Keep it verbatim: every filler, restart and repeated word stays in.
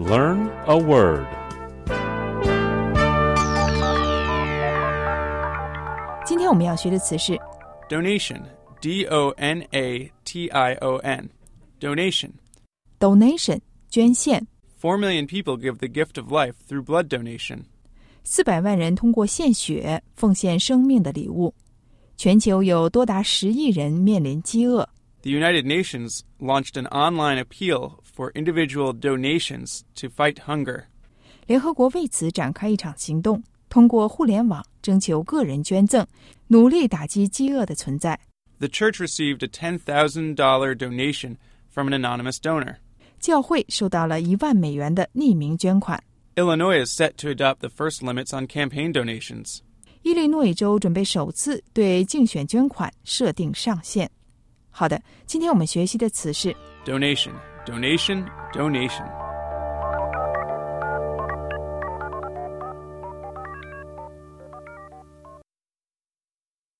Learn a word. 今天我们要学的词是 Donation, D O N A T I O N. Donation. donation 捐献。 Four million people give the gift of life through blood donation. 四百万人通过献血奉献生命的礼物。全球有多达十亿人面临饥饿。 The United Nations launched an online appeal for individual donations to fight hunger. 联合国为此展开一场行动，通过互联网征求个人捐赠，努力打击饥饿的存在。 The church received a ten thousand dollars donation from an anonymous donor. 教会收到了一万美元的匿名捐款。 Illinois is set to adopt the first limits on campaign donations. 伊利诺伊州准备首次对竞选捐款设定上限。好的，今天我们学习的词是 Donation, donation, donation.